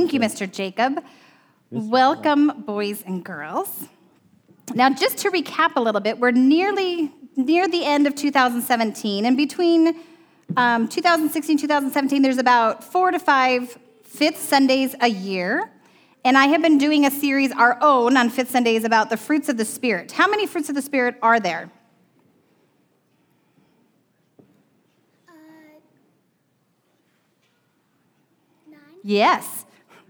Thank you, Mr. Jacob. Welcome, boys and girls. Now, just to recap a little bit, we're nearly near the end of 2017, and between 2016 and 2017, there's about 4 to 5 Fifth Sundays a year, and I have been doing a series, our own, on Fifth Sundays about the fruits of the Spirit. How many fruits of the Spirit are there? 9. Yes.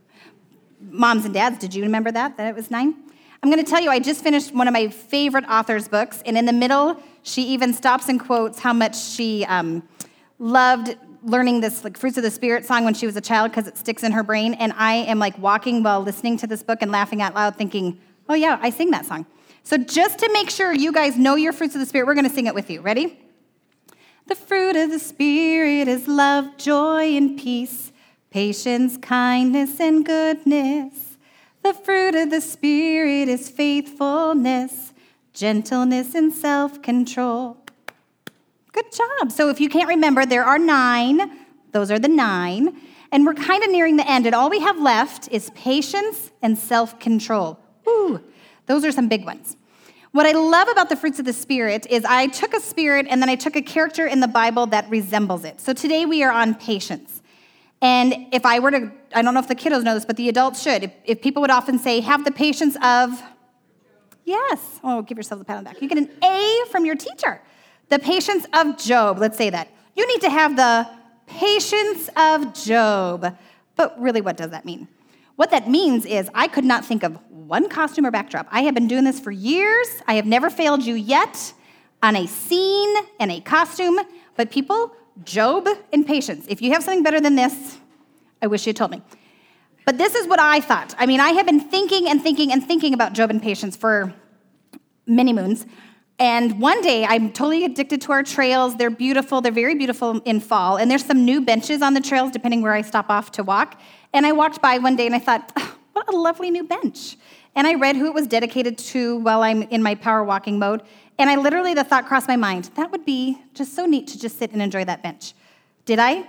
Moms and dads, did you remember that it was 9? I'm going to tell you, I just finished one of my favorite author's books, and in the middle, she even stops and quotes how much she loved learning this Fruits of the Spirit song when she was a child because it sticks in her brain, and I am walking while listening to this book and laughing out loud thinking, oh yeah, I sing that song. So just to make sure you guys know your fruits of the Spirit, we're going to sing it with you. Ready? The fruit of the Spirit is love, joy, and peace, patience, kindness, and goodness. The fruit of the Spirit is faithfulness, gentleness, and self-control. Good job. So if you can't remember, there are 9. Those are the 9. And we're kind of nearing the end. And all we have left is patience and self-control. Ooh, those are some big ones. What I love about the fruits of the Spirit is I took a spirit and then I took a character in the Bible that resembles it. So today we are on patience. And if I were to, I don't know if the kiddos know this, but the adults should. If people would often say, have the patience of, yes. Oh, give yourselves a pat on the back. You get an A from your teacher. The patience of Job. Let's say that. You need to have the patience of Job. But really, what does that mean? What that means is I could not think of one costume or backdrop. I have been doing this for years. I have never failed you yet on a scene and a costume. But people, Job and patience. If you have something better than this, I wish you had told me. But this is what I thought. I mean, I have been thinking about Job and patience for many moons. And one day, I'm totally addicted to our trails. They're beautiful. They're very beautiful in fall. And there's some new benches on the trails, depending where I stop off to walk. And I walked by one day, and I thought, oh, what a lovely new bench. And I read who it was dedicated to while I'm in my power walking mode. And the thought crossed my mind, that would be just so neat to just sit and enjoy that bench. Did I?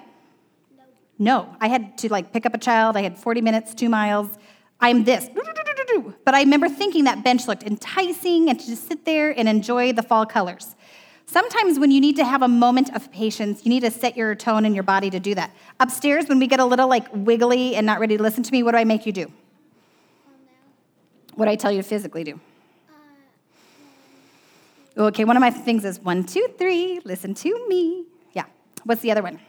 No. I had to pick up a child. I had 40 minutes, 2 miles. I'm this. But I remember thinking that bench looked enticing and to just sit there and enjoy the fall colors. Sometimes when you need to have a moment of patience, you need to set your tone in your body to do that. Upstairs, when we get a little wiggly and not ready to listen to me, what do I make you do? What do I tell you to physically do? Okay, one of my things is 1, 2, 3, listen to me. Yeah. What's the other one?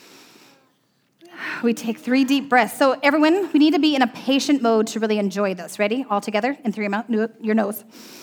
We take 3 deep breaths. So everyone, we need to be in a patient mode to really enjoy this. Ready? All together? In through your nose.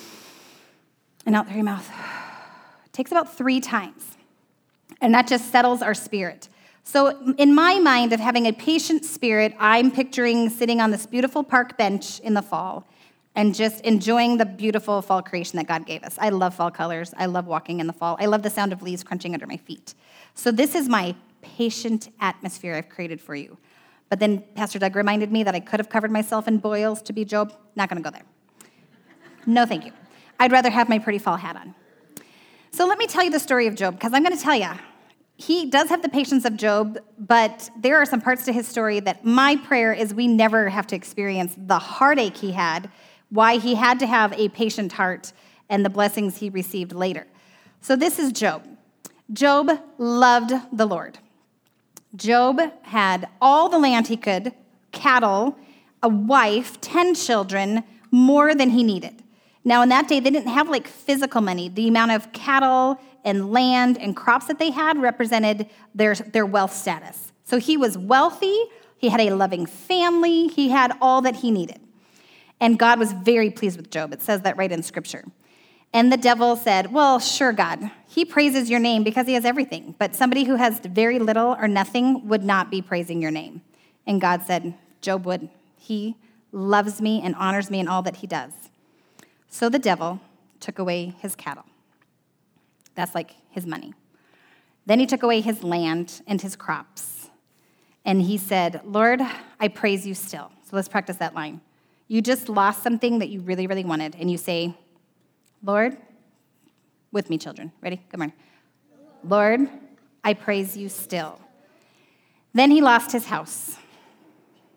And out through your mouth. It takes about 3 times. And that just settles our spirit. So in my mind of having a patient spirit, I'm picturing sitting on this beautiful park bench in the fall and just enjoying the beautiful fall creation that God gave us. I love fall colors. I love walking in the fall. I love the sound of leaves crunching under my feet. So this is my patient atmosphere I've created for you. But then Pastor Doug reminded me that I could have covered myself in boils to be Job. Not going to go there. No, thank you. I'd rather have my pretty fall hat on. So let me tell you the story of Job, because I'm going to tell you, he does have the patience of Job, but there are some parts to his story that my prayer is we never have to experience the heartache he had, why he had to have a patient heart, and the blessings he received later. So this is Job. Job loved the Lord. Job had all the land he could, cattle, a wife, 10 children, more than he needed. Now, in that day, they didn't have physical money. The amount of cattle and land and crops that they had represented their wealth status. So he was wealthy. He had a loving family. He had all that he needed. And God was very pleased with Job. It says that right in Scripture. And the devil said, well, sure, God, he praises your name because he has everything. But somebody who has very little or nothing would not be praising your name. And God said, Job would. He loves me and honors me in all that he does. So the devil took away his cattle. That's his money. Then he took away his land and his crops. And he said, Lord, I praise you still. So let's practice that line. You just lost something that you really, really wanted. And you say, Lord, with me, children. Ready? Come on. Lord, I praise you still. Then he lost his house.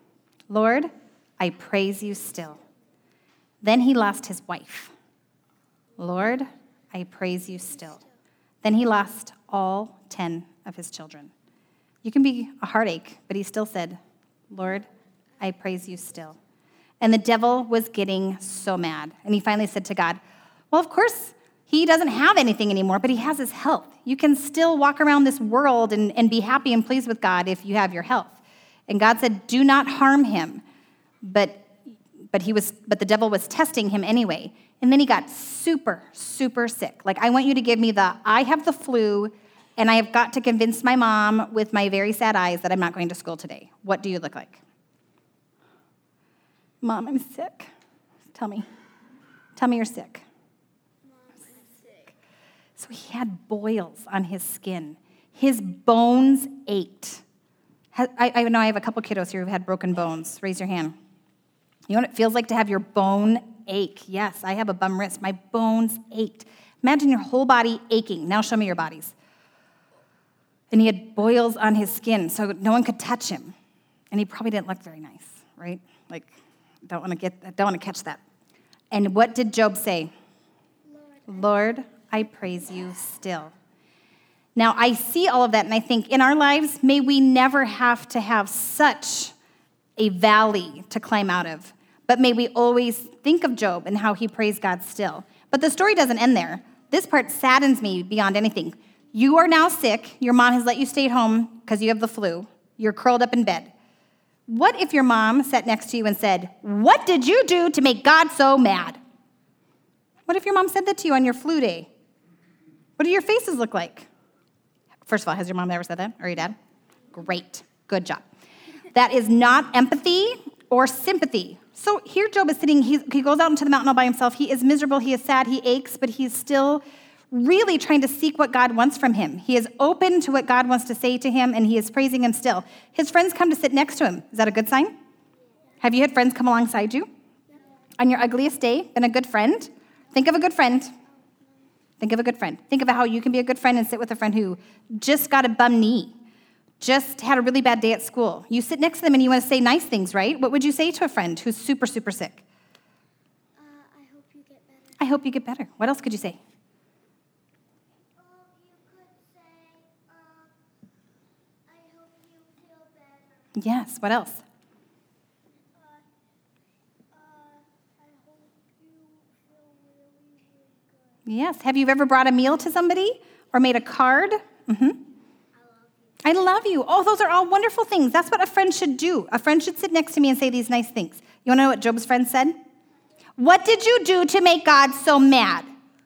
Lord, I praise you still. Then he lost his wife. Lord, I praise you still. Then he lost all 10 of his children. You can be a heartache, but he still said, Lord, I praise you still. And the devil was getting so mad. And he finally said to God, well, of course, he doesn't have anything anymore, but he has his health. You can still walk around this world and be happy and pleased with God if you have your health. And God said, do not harm him. But the devil was testing him anyway. And then he got super, super sick. Like, I want you to give me I have the flu, and I have got to convince my mom with my very sad eyes that I'm not going to school today. What do you look like? Mom, I'm sick. Tell me. Tell me you're sick. Mom, I'm sick. So he had boils on his skin. His bones ached. I know I have a couple kiddos here who've had broken bones. Raise your hand. You know what it feels like to have your bone ache? Yes, I have a bum wrist. My bones ached. Imagine your whole body aching. Now show me your bodies. And he had boils on his skin, so no one could touch him. And he probably didn't look very nice, right? Like, don't want to catch that. And what did Job say? Lord, I praise you still. Now, I see all of that, and I think in our lives, may we never have to have such a valley to climb out of. But may we always think of Job and how he praised God still. But the story doesn't end there. This part saddens me beyond anything. You are now sick. Your mom has let you stay at home because you have the flu. You're curled up in bed. What if your mom sat next to you and said, what did you do to make God so mad? What if your mom said that to you on your flu day? What do your faces look like? First of all, has your mom ever said that, or your dad? Great. Good job. That is not empathy or sympathy. So here Job is sitting, he goes out into the mountain all by himself. He is miserable, he is sad, he aches, but he's still really trying to seek what God wants from him. He is open to what God wants to say to him, and he is praising him still. His friends come to sit next to him. Is that a good sign? Have you had friends come alongside you? On your ugliest day, been a good friend? Think of a good friend. Think of a good friend. Think of how you can be a good friend and sit with a friend who just got a bum knee, just had a really bad day at school. You sit next to them and you want to say nice things, right? What would you say to a friend who's super, super sick? I hope you get better. I hope you get better. What else could you say? You could say, I hope you feel better. Yes, what else? I hope you feel really, really good. Yes. Have you ever brought a meal to somebody or made a card? Mm-hmm. I love you. Oh, those are all wonderful things. That's what a friend should do. A friend should sit next to me and say these nice things. You want to know what Job's friend said? What did you do to make God so mad?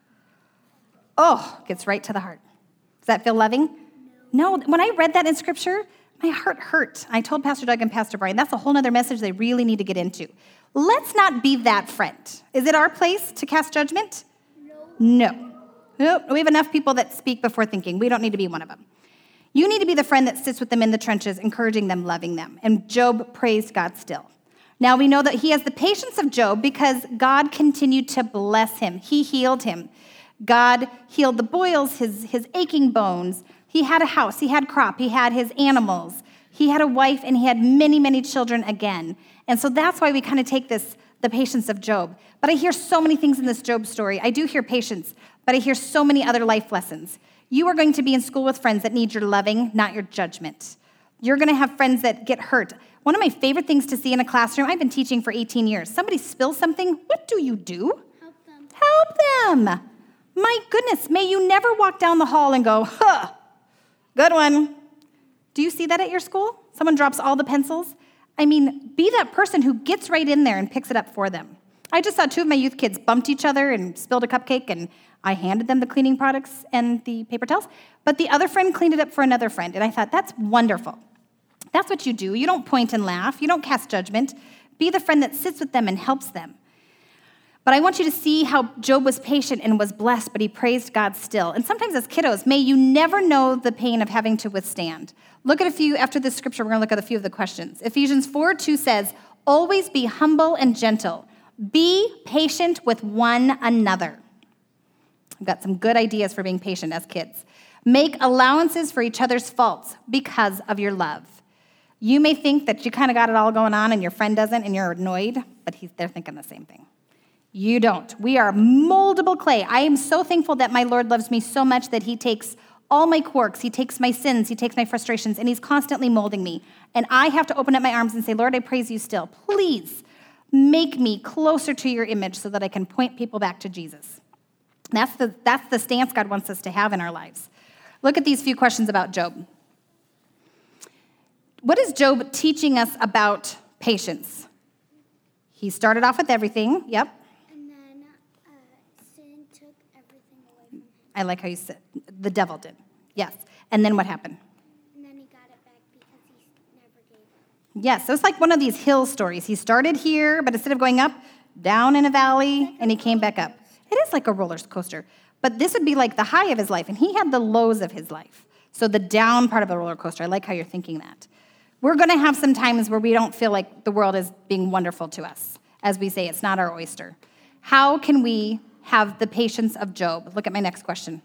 Oh, gets right to the heart. Does that feel loving? No. When I read that in Scripture, my heart hurt. I told Pastor Doug and Pastor Brian, that's a whole other message they really need to get into. Let's not be that friend. Is it our place to cast judgment? No. Nope. We have enough people that speak before thinking. We don't need to be one of them. You need to be the friend that sits with them in the trenches, encouraging them, loving them. And Job praised God still. Now we know that he has the patience of Job because God continued to bless him. He healed him. God healed the boils, his aching bones. He had a house, he had crop, he had his animals. He had a wife, and he had many, many children again. And so that's why we kind of take the patience of Job. But I hear so many things in this Job story. I do hear patience, but I hear so many other life lessons. You are going to be in school with friends that need your loving, not your judgment. You're going to have friends that get hurt. One of my favorite things to see in a classroom, I've been teaching for 18 years. Somebody spills something, what do you do? Help them. Help them. My goodness, may you never walk down the hall and go, huh, good one. Do you see that at your school? Someone drops all the pencils? I mean, be that person who gets right in there and picks it up for them. I just saw two of my youth kids bumped each other and spilled a cupcake, and I handed them the cleaning products and the paper towels, but the other friend cleaned it up for another friend, and I thought, that's wonderful. That's what you do. You don't point and laugh. You don't cast judgment. Be the friend that sits with them and helps them. But I want you to see how Job was patient and was blessed, but he praised God still. And sometimes as kiddos, may you never know the pain of having to withstand. Look at a few, after this scripture, we're going to look at a few of the questions. Ephesians 4:2 says, always be humble and gentle. Be patient with one another. I've got some good ideas for being patient as kids. Make allowances for each other's faults because of your love. You may think that you kind of got it all going on and your friend doesn't and you're annoyed, but they're thinking the same thing. You don't. We are moldable clay. I am so thankful that my Lord loves me so much that he takes all my quirks, he takes my sins, he takes my frustrations, and he's constantly molding me. And I have to open up my arms and say, Lord, I praise you still. Please make me closer to your image so that I can point people back to Jesus. That's the stance God wants us to have in our lives. Look at these few questions about Job. What is Job teaching us about patience? He started off with everything, yep. And then sin took everything away from him. I like how you said, the devil did, yes. And then what happened? And then he got it back because he never gave up. Yes, so it's like one of these hill stories. He started here, but instead of going up, down in a valley, and he came back up. It is like a roller coaster. But this would be like the high of his life, and he had the lows of his life. So the down part of the roller coaster, I like how you're thinking that. We're going to have some times where we don't feel like the world is being wonderful to us. As we say, it's not our oyster. How can we have the patience of Job? Look at my next question.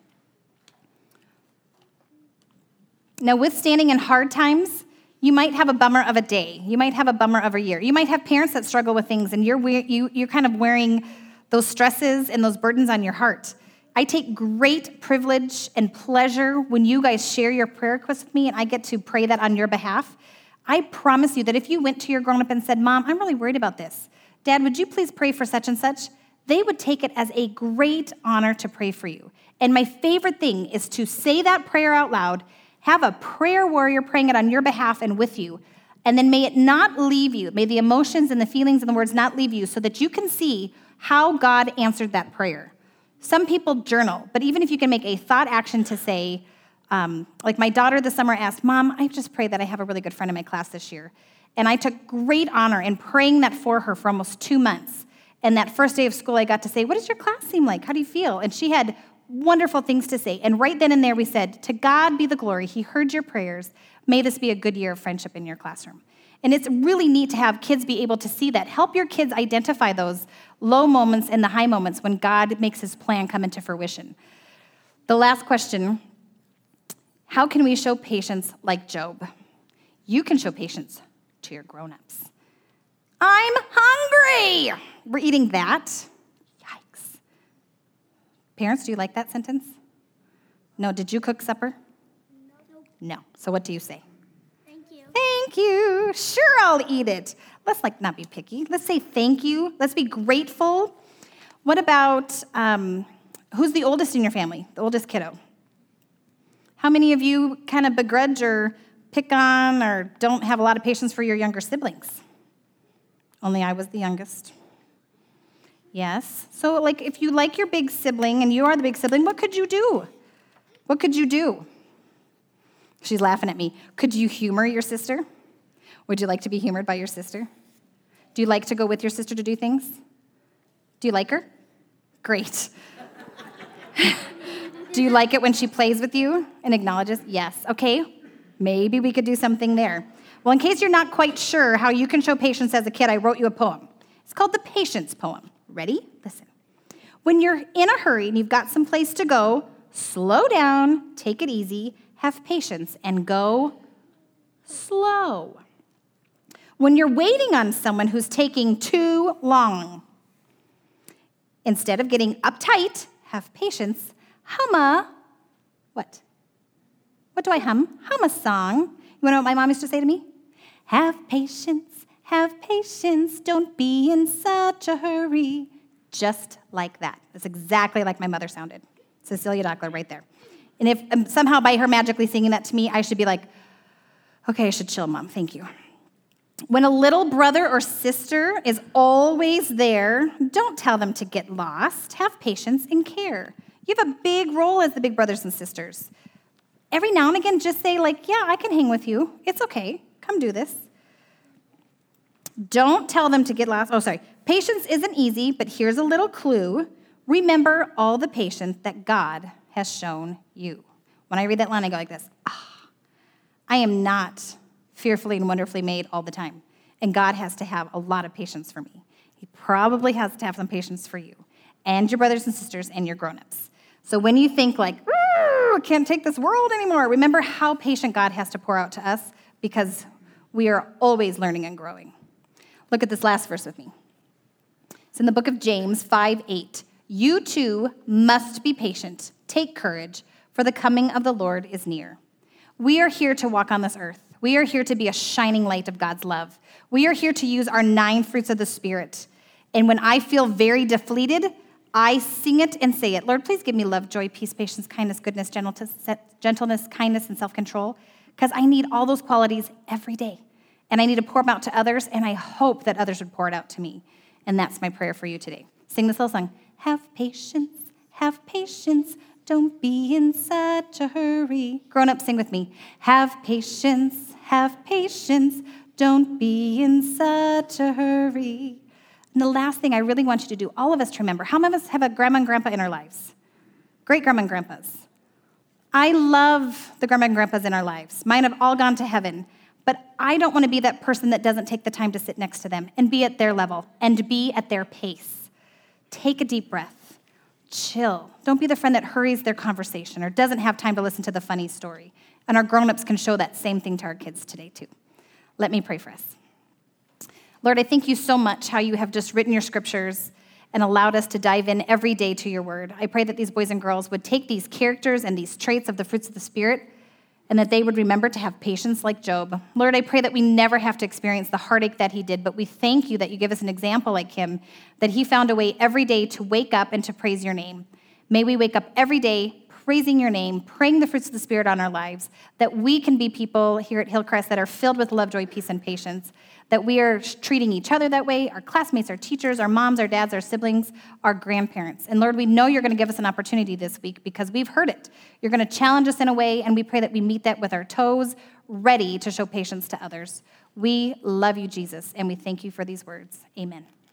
Now, withstanding in hard times, you might have a bummer of a day. You might have a bummer of a year. You might have parents that struggle with things, and you're kind of wearing those stresses and those burdens on your heart. I take great privilege and pleasure when you guys share your prayer requests with me, and I get to pray that on your behalf. I promise you that if you went to your grown-up and said, Mom, I'm really worried about this. Dad, would you please pray for such and such? They would take it as a great honor to pray for you. And my favorite thing is to say that prayer out loud, have a prayer warrior praying it on your behalf and with you, and then may it not leave you. May the emotions and the feelings and the words not leave you so that you can see how God answered that prayer. Some people journal, but even if you can make a thought action to say, like my daughter this summer asked, Mom, I just pray that I have a really good friend in my class this year. And I took great honor in praying that for her for almost 2 months. And that first day of school, I got to say, what does your class seem like? How do you feel? And she had wonderful things to say. And right then and there we said, to God be the glory. He heard your prayers. May this be a good year of friendship in your classroom. And it's really neat to have kids be able to see that. Help your kids identify those low moments and the high moments when God makes his plan come into fruition. The last question, how can we show patience like Job? You can show patience to your grown-ups. I'm hungry. We're eating that. Yikes. Parents, do you like that sentence? No. Did you cook supper? No. So what do you say? Thank you. Sure, I'll eat it. Let's not be picky. Let's say thank you. Let's be grateful. What about, who's the oldest in your family? The oldest kiddo? How many of you kind of begrudge or pick on or don't have a lot of patience for your younger siblings? Only I was the youngest. Yes. So, if you like your big sibling and you are the big sibling, what could you do? What could you do? She's laughing at me. Could you humor your sister? Would you like to be humored by your sister? Do you like to go with your sister to do things? Do you like her? Great. Do you like it when she plays with you and acknowledges? Yes. Okay. Maybe we could do something there. Well, in case you're not quite sure how you can show patience as a kid, I wrote you a poem. It's called the Patience Poem. Ready? Listen. When you're in a hurry and you've got some place to go, slow down, take it easy, have patience, and go slow. When you're waiting on someone who's taking too long, instead of getting uptight, have patience, hum what? What do I hum? Hum a song. You want to know what my mom used to say to me? Have patience, don't be in such a hurry. Just like that. That's exactly like my mother sounded. Cecilia Dockler right there. And if somehow by her magically singing that to me, I should be like, okay, I should chill, Mom, thank you. When a little brother or sister is always there, don't tell them to get lost. Have patience and care. You have a big role as the big brothers and sisters. Every now and again, just say, yeah, I can hang with you. It's okay. Come do this. Don't tell them to get lost. Oh, sorry. Patience isn't easy, but here's a little clue. Remember all the patience that God has shown you. When I read that line, I go like this. I am not fearfully and wonderfully made all the time. And God has to have a lot of patience for me. He probably has to have some patience for you and your brothers and sisters and your grown-ups. So when you think I can't take this world anymore, remember how patient God has to pour out to us because We are always learning and growing. Look at this last verse with me. It's in the book of James 5:8. You too must be patient. Take courage, for the coming of the Lord is near. We are here to walk on this earth. We are here to be a shining light of God's love. We are here to use our 9 fruits of the Spirit. And when I feel very deflated, I sing it and say it. Lord, please give me love, joy, peace, patience, kindness, goodness, gentleness, kindness, and self-control, because I need all those qualities every day. And I need to pour them out to others, and I hope that others would pour it out to me. And that's my prayer for you today. Sing this little song. Have patience, don't be in such a hurry. Grown up, sing with me. Have patience, don't be in such a hurry. And the last thing I really want you to do, all of us to remember, how many of us have a grandma and grandpa in our lives? Great grandma and grandpas. I love the grandma and grandpas in our lives. Mine have all gone to heaven. But I don't want to be that person that doesn't take the time to sit next to them and be at their level and be at their pace. Take a deep breath. Chill. Don't be the friend that hurries their conversation or doesn't have time to listen to the funny story. And our grown-ups can show that same thing to our kids today, too. Let me pray for us. Lord, I thank you so much how you have just written your scriptures and allowed us to dive in every day to your word. I pray that these boys and girls would take these characters and these traits of the fruits of the Spirit and that they would remember to have patience like Job. Lord, I pray that we never have to experience the heartache that he did, but we thank you that you give us an example like him, that he found a way every day to wake up and to praise your name. May we wake up every day praising your name, praying the fruits of the Spirit on our lives, that we can be people here at Hillcrest that are filled with love, joy, peace, and patience, that we are treating each other that way, our classmates, our teachers, our moms, our dads, our siblings, our grandparents. And Lord, we know you're going to give us an opportunity this week because we've heard it. You're going to challenge us in a way, and we pray that we meet that with our toes ready to show patience to others. We love you, Jesus, and we thank you for these words. Amen.